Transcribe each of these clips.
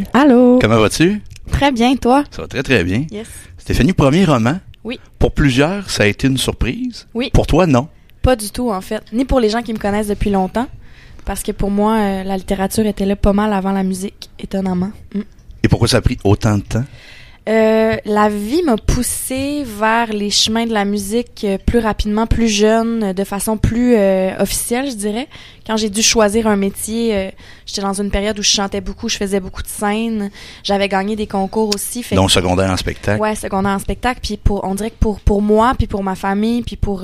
Salut. Allô. Comment vas-tu? Très bien, toi? Ça va très, très bien. Yes. Stéphanie, premier roman. Oui. Pour plusieurs, ça a été une surprise. Oui. Pour toi, non. Pas du tout, en fait. Ni pour les gens qui me connaissent depuis longtemps. Parce que pour moi, la littérature était là pas mal avant la musique, étonnamment. Et pourquoi ça a pris autant de temps? La vie m'a poussée vers les chemins de la musique plus rapidement, plus jeune, de façon plus officielle, je dirais. Quand j'ai dû choisir un métier, j'étais dans une période où je chantais beaucoup, je faisais beaucoup de scènes, j'avais gagné des concours aussi. Donc secondaire en spectacle. Ouais, secondaire en spectacle. Puis on dirait que pour moi, puis pour ma famille, puis pour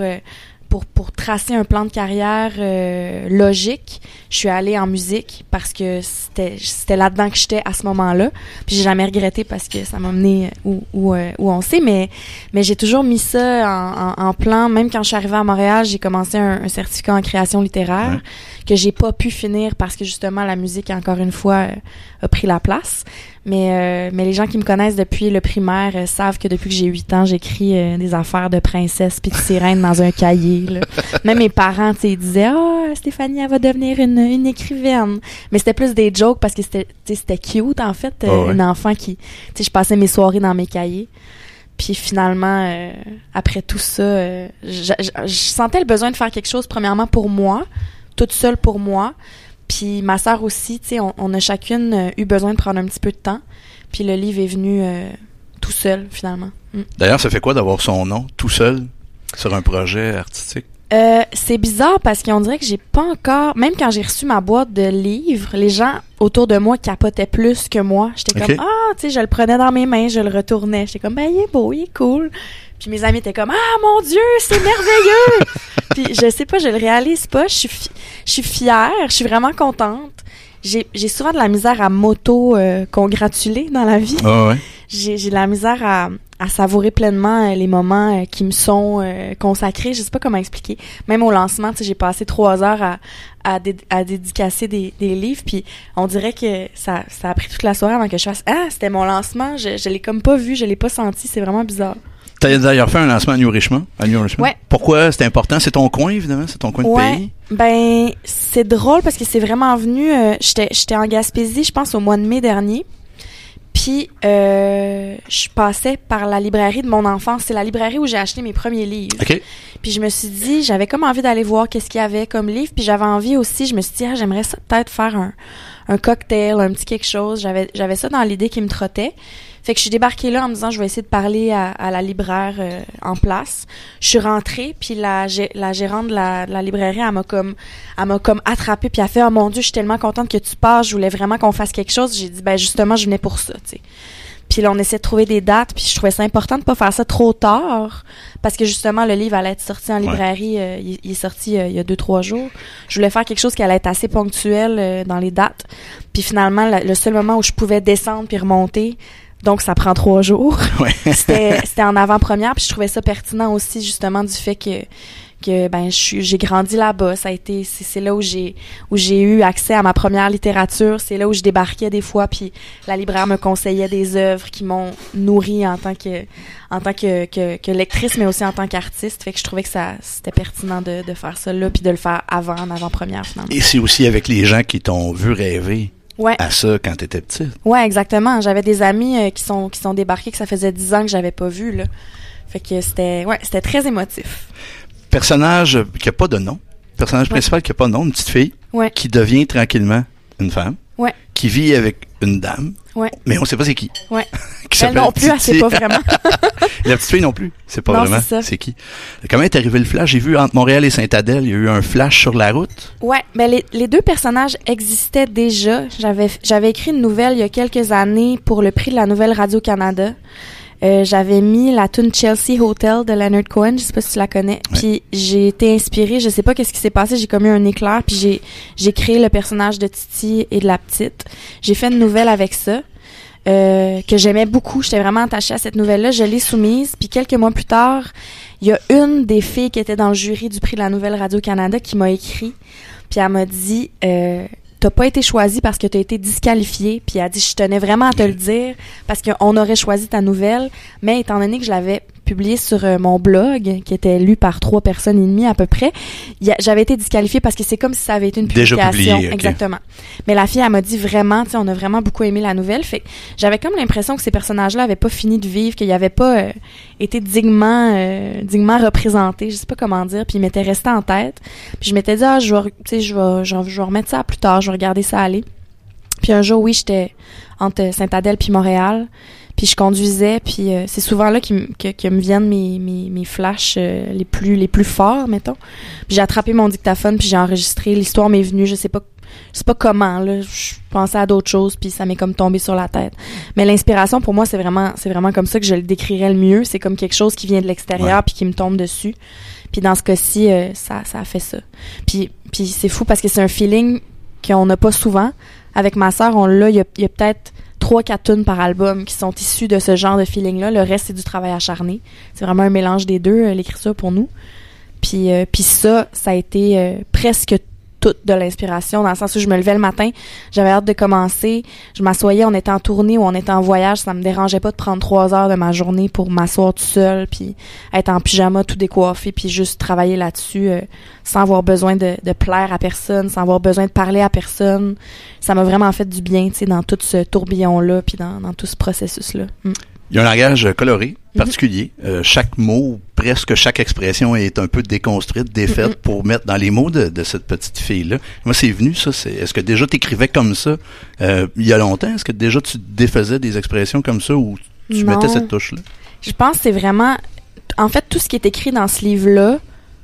tracer un plan de carrière logique, je suis allée en musique parce que c'était là-dedans que j'étais à ce moment-là. Puis j'ai jamais regretté parce que ça m'a mené où on sait, mais j'ai toujours mis ça en plan. Même quand je suis arrivée à Montréal, j'ai commencé un certificat en création littéraire que j'ai pas pu finir parce que justement la musique, encore une fois, a pris la place. Mais les gens qui me connaissent depuis le primaire savent que depuis que j'ai 8 ans, j'écris des affaires de princesse puis de sirène dans un cahier. Là. Même mes parents, tu sais, ils disaient « Ah, Stéphanie, elle va devenir une écrivaine. » Mais c'était plus des jokes parce que c'était cute, en fait, une enfant qui... Tu sais, je passais mes soirées dans mes cahiers. Puis finalement, après tout ça, je sentais le besoin de faire quelque chose, premièrement, pour moi, toute seule pour moi. Puis ma sœur aussi, tu sais, on a chacune eu besoin de prendre un petit peu de temps. Puis le livre est venu tout seul, finalement. D'ailleurs, ça fait quoi d'avoir son nom tout seul sur un projet artistique? C'est bizarre parce qu'on dirait que j'ai pas encore... Même quand j'ai reçu ma boîte de livres, les gens autour de moi capotaient plus que moi. J'étais comme, tu sais, je le prenais dans mes mains, je le retournais. J'étais comme, ben, il est beau, il est cool. Puis mes amis étaient comme, ah, mon Dieu, c'est merveilleux! Puis je sais pas, je le réalise pas. Je suis fière, je suis vraiment contente. J'ai souvent de la misère à m'auto-congratuler dans la vie. Ah ouais. J'ai de la misère à savourer pleinement les moments qui me sont consacrés. Je sais pas comment expliquer. Même au lancement, tu sais, j'ai passé 3 heures à dédicacer des livres, puis on dirait que ça a pris toute la soirée avant que je fasse « Ah, c'était mon lancement, je l'ai comme pas vu, je l'ai pas senti, c'est vraiment bizarre. » T'as d'ailleurs fait un lancement à New Richmond. Ouais. Pourquoi c'est important? C'est ton coin, évidemment? C'est ton coin de pays? Ben, c'est drôle parce que c'est vraiment venu... J'étais en Gaspésie, je pense, au mois de mai dernier. Puis, je passais par la librairie de mon enfance. C'est la librairie où j'ai acheté mes premiers livres. OK. Puis je me suis dit, j'avais comme envie d'aller voir qu'est-ce qu'il y avait comme livre. Puis j'avais envie aussi, je me suis dit, j'aimerais ça peut-être faire un cocktail, un petit quelque chose. J'avais ça dans l'idée qui me trottait. Fait que je suis débarquée là en me disant, je vais essayer de parler à la libraire en place. Je suis rentrée, puis la gérante de la librairie, elle m'a comme attrapée, puis elle a fait, oh mon Dieu, je suis tellement contente que tu passes, je voulais vraiment qu'on fasse quelque chose. J'ai dit, ben justement, je venais pour ça, tu sais. Puis là, on essaie de trouver des dates, puis je trouvais ça important de pas faire ça trop tard, parce que justement, le livre allait être sorti en librairie, il est sorti il y a 2-3 jours. Je voulais faire quelque chose qui allait être assez ponctuel dans les dates. Puis finalement, le seul moment où je pouvais descendre puis remonter, donc ça prend 3 jours, c'était en avant-première, puis je trouvais ça pertinent aussi, justement, du fait que ben j'ai grandi là-bas. Ça a été c'est là où j'ai eu accès à ma première littérature. C'est là où je débarquais des fois, puis la libraire me conseillait des œuvres qui m'ont nourrie en tant que lectrice, mais aussi en tant qu'artiste. Fait que je trouvais que c'était pertinent de faire ça là, puis de le faire en avant-première finalement. Et c'est aussi avec les gens qui t'ont vu rêver. Ouais. À ça quand t'étais petite. Ouais, exactement. J'avais des amis qui sont débarqués que ça faisait 10 ans que j'avais pas vu là. Fait que c'était très émotif. Personnage qui a pas de nom. Personnage principal qui a pas de nom, une petite fille qui devient tranquillement une femme. Ouais. Qui vit avec une dame. Ouais. Mais on sait pas c'est qui. Ouais. Elle non plus, elle sait pas vraiment. La petite fille non plus, c'est pas non, vraiment c'est qui. Comment est arrivé le flash? J'ai vu entre Montréal et Sainte-Adèle, il y a eu un flash sur la route. Ouais, ben les 2 personnages existaient déjà. J'avais écrit une nouvelle il y a quelques années pour le prix de la Nouvelle Radio-Canada. J'avais mis la tune Chelsea Hotel de Leonard Cohen, je sais pas si tu la connais. Ouais. Puis j'ai été inspirée, je sais pas qu'est-ce qui s'est passé, j'ai comme eu un éclair, puis j'ai créé le personnage de Titi et de la petite. J'ai fait une nouvelle avec ça. Que j'aimais beaucoup, j'étais vraiment attachée à cette nouvelle-là, je l'ai soumise, puis quelques mois plus tard, il y a une des filles qui était dans le jury du prix de la Nouvelle Radio-Canada qui m'a écrit, puis elle m'a dit t'as pas été choisie parce que t'as été disqualifiée, puis elle a dit je tenais vraiment à te le dire parce qu'on aurait choisi ta nouvelle, mais étant donné que je l'avais publié sur mon blog, qui était lu par 3 personnes et demie à peu près, j'avais été disqualifiée parce que c'est comme si ça avait été une publication. Déjà publié, okay. Exactement. Mais la fille, elle m'a dit vraiment, tu sais, on a vraiment beaucoup aimé la nouvelle. Fait que j'avais comme l'impression que ces personnages-là avaient pas fini de vivre, qu'ils avaient pas été dignement représentés, je sais pas comment dire, puis ils m'étaient restés en tête. Puis je m'étais dit, je vais remettre ça plus tard, je vais regarder ça aller. Puis un jour, oui, j'étais entre Sainte-Adèle puis Montréal, puis je conduisais, puis c'est souvent là que me viennent mes flashs les plus forts, mettons. Puis j'ai attrapé mon dictaphone, puis j'ai enregistré, l'histoire m'est venue, je sais pas comment, là, je pensais à d'autres choses, puis ça m'est comme tombé sur la tête. Mais l'inspiration, pour moi, c'est vraiment comme ça que je le décrirais le mieux, c'est comme quelque chose qui vient de l'extérieur, puis qui me tombe dessus. Puis dans ce cas-ci, ça a fait ça. Puis c'est fou parce que c'est un feeling qu'on n'a pas souvent. Avec ma sœur, il y a peut-être 3-4 tunes par album qui sont issues de ce genre de feeling-là. Le reste, c'est du travail acharné. C'est vraiment un mélange des deux, l'écriture pour nous. Puis ça a été presque toute de l'inspiration, dans le sens où je me levais le matin, j'avais hâte de commencer, je m'assoyais, on était en tournée ou on était en voyage, ça me dérangeait pas de prendre 3 heures de ma journée pour m'asseoir tout seul, puis être en pyjama tout décoiffé, puis juste travailler là-dessus sans avoir besoin de plaire à personne, sans avoir besoin de parler à personne. Ça m'a vraiment fait du bien, tu sais, dans tout ce tourbillon-là, puis dans tout ce processus-là. Il y a un langage coloré, particulier. Chaque mot, presque chaque expression est un peu déconstruite, défaite pour mettre dans les mots de cette petite fille-là. Moi, c'est venu, ça. Est-ce que déjà tu écrivais comme ça il y a longtemps? Est-ce que déjà tu défaisais des expressions comme ça ou tu mettais cette touche-là? Je pense que c'est vraiment... En fait, tout ce qui est écrit dans ce livre-là,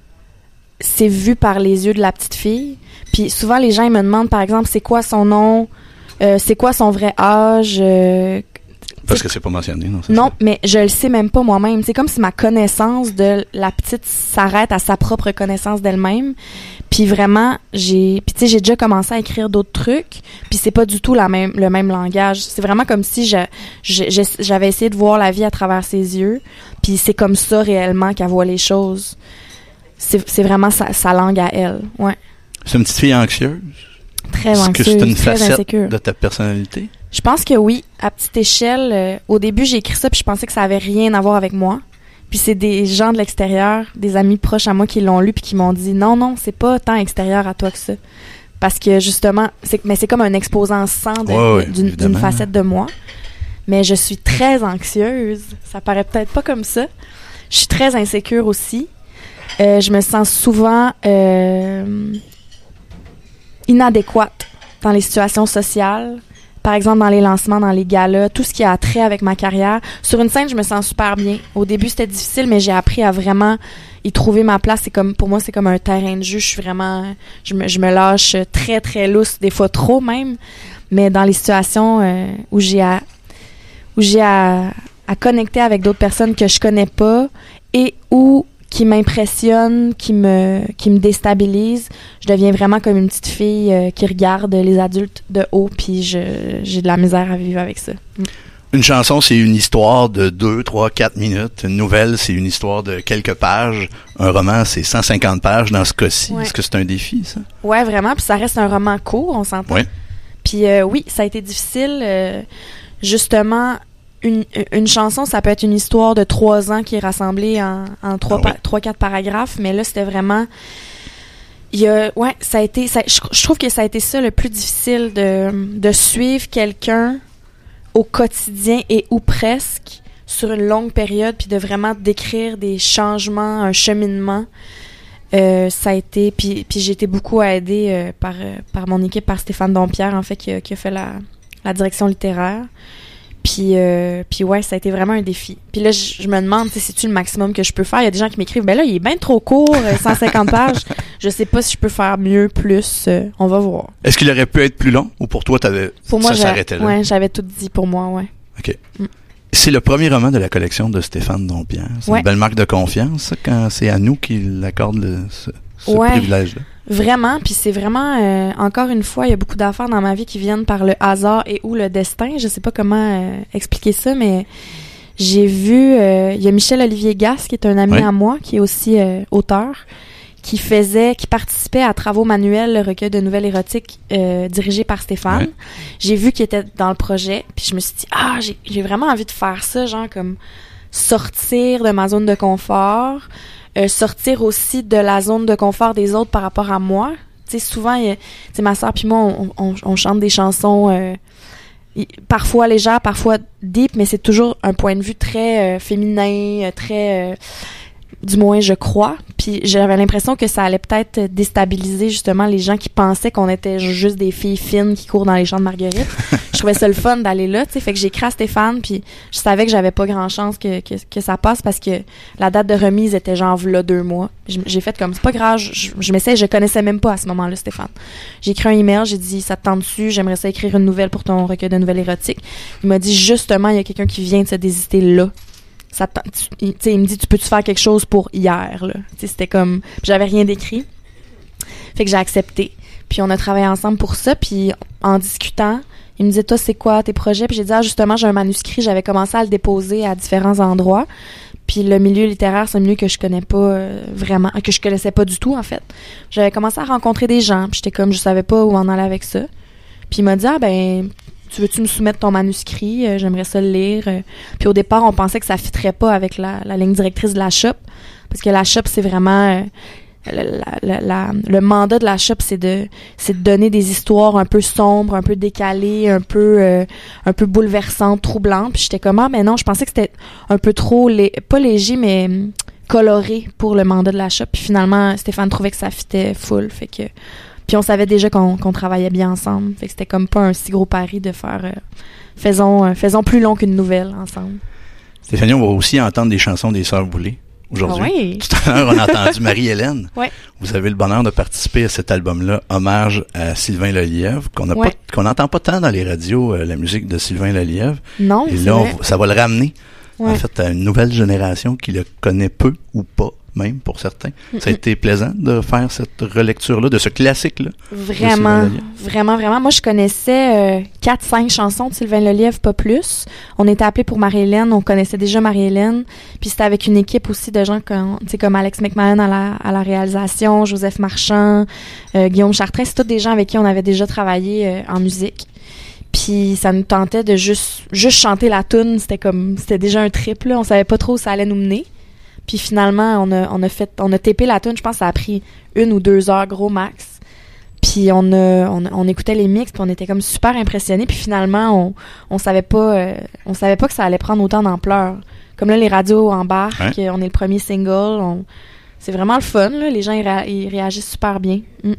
c'est vu par les yeux de la petite fille. Puis souvent, les gens ils me demandent, par exemple, c'est quoi son nom? C'est quoi son vrai âge? Parce que c'est pas mentionné, non? Non, mais je le sais même pas moi-même. C'est comme si ma connaissance de la petite s'arrête à sa propre connaissance d'elle-même. Puis vraiment, j'ai déjà commencé à écrire d'autres trucs. Puis c'est pas du tout le même langage. C'est vraiment comme si j'avais essayé de voir la vie à travers ses yeux. Puis c'est comme ça réellement qu'elle voit les choses. C'est vraiment sa langue à elle. Ouais. C'est une petite fille anxieuse? Très anxieuse. Est-ce que c'est une facette insécure de ta personnalité? Je pense que oui, à petite échelle. Au début, j'ai écrit ça puis je pensais que ça avait rien à voir avec moi. Puis c'est des gens de l'extérieur, des amis proches à moi qui l'ont lu puis qui m'ont dit non, c'est pas tant extérieur à toi que ça. Parce que justement, c'est comme un exposant sans d'une facette de moi. Mais je suis très anxieuse. Ça paraît peut-être pas comme ça. Je suis très insécure aussi. Je me sens souvent inadéquate dans les situations sociales. Par exemple, dans les lancements, dans les galas, tout ce qui a trait avec ma carrière. Sur une scène, je me sens super bien. Au début, c'était difficile, mais j'ai appris à vraiment y trouver ma place. Pour moi, c'est comme un terrain de jeu. Je me lâche très, très lousse, des fois trop même. Mais dans les situations où j'ai à connecter avec d'autres personnes que je connais pas et où qui m'impressionne, qui me déstabilise, je deviens vraiment comme une petite fille qui regarde les adultes de haut, puis j'ai de la misère à vivre avec ça. Une chanson, c'est une histoire de 2, 3, 4 minutes. Une nouvelle, c'est une histoire de quelques pages. Un roman, c'est 150 pages dans ce cas-ci. Ouais. Est-ce que c'est un défi, ça? Ouais, vraiment, puis ça reste un roman court, on s'entend. Ouais. Puis oui, ça a été difficile, justement. Une chanson, ça peut être une histoire de 3 ans qui est rassemblée en 3-4 paragraphes, mais là, c'était vraiment... ça a été... Je trouve que ça a été ça le plus difficile de suivre quelqu'un au quotidien et ou presque sur une longue période, puis de vraiment décrire des changements, un cheminement. Ça a été... Puis j'ai été beaucoup aidée par mon équipe, par Stéphane Dompierre, en fait, qui a fait la direction littéraire. Puis ouais, ça a été vraiment un défi. Puis là, je me demande, c'est-tu le maximum que je peux faire? Il y a des gens qui m'écrivent, ben là, il est bien trop court, 150 pages. Je sais pas si je peux faire mieux, plus. On va voir. Est-ce qu'il aurait pu être plus long? Ou pour toi, ça s'arrêtait là? Ouais, j'avais tout dit pour moi, ouais. OK. C'est le premier roman de la collection de Stéphane Dompierre. C'est une belle marque de confiance, ça, quand c'est à nous qu'il accorde ce privilège-là. Vraiment, puis c'est vraiment, encore une fois, il y a beaucoup d'affaires dans ma vie qui viennent par le hasard et ou le destin. Je sais pas comment expliquer ça, mais j'ai vu, il y a Michel-Olivier Gasse, qui est un ami à moi, qui est aussi auteur, qui participait à Travaux manuels, le recueil de nouvelles érotiques dirigé par Stéphane. Ouais. J'ai vu qu'il était dans le projet, puis je me suis dit, j'ai vraiment envie de faire ça, genre comme... sortir de ma zone de confort, sortir aussi de la zone de confort des autres par rapport à moi. Tu sais, souvent, ma sœur puis moi, on chante des chansons parfois légères, parfois deep, mais c'est toujours un point de vue très féminin, très... du moins, je crois. Puis j'avais l'impression que ça allait peut-être déstabiliser justement les gens qui pensaient qu'on était juste des filles fines qui courent dans les champs de marguerite. Je trouvais ça le fun d'aller là, tu sais. Fait que j'ai écrit à Stéphane, puis je savais que j'avais pas grand chance que ça passe parce que la date de remise était genre là 2 mois. J'ai fait comme, c'est pas grave, je m'essaie, je connaissais même pas à ce moment-là Stéphane. J'ai écrit un email, j'ai dit, ça te tente dessus, j'aimerais ça écrire une nouvelle pour ton recueil de nouvelles érotiques. Il m'a dit, justement, il y a quelqu'un qui vient de se désister là. Il me dit, tu peux-tu faire quelque chose pour hier, là? T'sais, c'était comme, j'avais rien d'écrit. Fait que j'ai accepté. Puis on a travaillé ensemble pour ça, puis en discutant, il me disait, toi, c'est quoi tes projets? Puis j'ai dit, justement, j'ai un manuscrit, j'avais commencé à le déposer à différents endroits. Puis le milieu littéraire, c'est un milieu que je connais pas vraiment, que je connaissais pas du tout, en fait. J'avais commencé à rencontrer des gens, puis j'étais comme, je savais pas où en aller avec ça. Puis il m'a dit, tu veux-tu me soumettre ton manuscrit? J'aimerais ça le lire. Puis au départ, on pensait que ça fitterait pas avec la ligne directrice de la shop. Parce que la shop, c'est vraiment... le mandat de la shop, c'est de donner des histoires un peu sombres, un peu décalées, un peu bouleversantes, troublantes. Puis j'étais comme, mais non, je pensais que c'était un peu trop... pas léger, mais coloré pour le mandat de la shop. Puis finalement, Stéphane trouvait que ça fitait full. Fait que... Puis on savait déjà qu'on travaillait bien ensemble. Fait que c'était comme pas un si gros pari de faire faisons plus long qu'une nouvelle ensemble. Stéphanie, on va aussi entendre des chansons des Sœurs Boulay aujourd'hui. Oui. Tout à l'heure, on a entendu Marie-Hélène. Oui. Vous avez le bonheur de participer à cet album-là, hommage à Sylvain Lelièvre, qu'on n'entend pas tant dans les radios, la musique de Sylvain Lelièvre. Non, et là, ça va le ramener, en fait, à une nouvelle génération qui le connaît peu ou pas, même pour certains. Ça a été plaisant de faire cette relecture-là, de ce classique-là. Vraiment, vraiment, vraiment. Moi, je connaissais 4-5 chansons de Sylvain Lelièvre, pas plus. On était appelés pour Marie-Hélène, on connaissait déjà Marie-Hélène. Puis c'était avec une équipe aussi de gens comme Alex McMahon à la réalisation, Joseph Marchand, Guillaume Chartrain. C'est tous des gens avec qui on avait déjà travaillé en musique. Puis ça nous tentait de juste chanter la toune. C'était déjà un trip, là. On savait pas trop où ça allait nous mener. Puis finalement, on a tapé la tune. Je pense que ça a pris 1 ou 2 heures gros max. Puis on écoutait les mix, puis on était comme super impressionnés. Puis finalement, on savait pas que ça allait prendre autant d'ampleur. Comme là, les radios embarquent, on est le premier single. C'est vraiment le fun, là. Les gens ils réagissent super bien.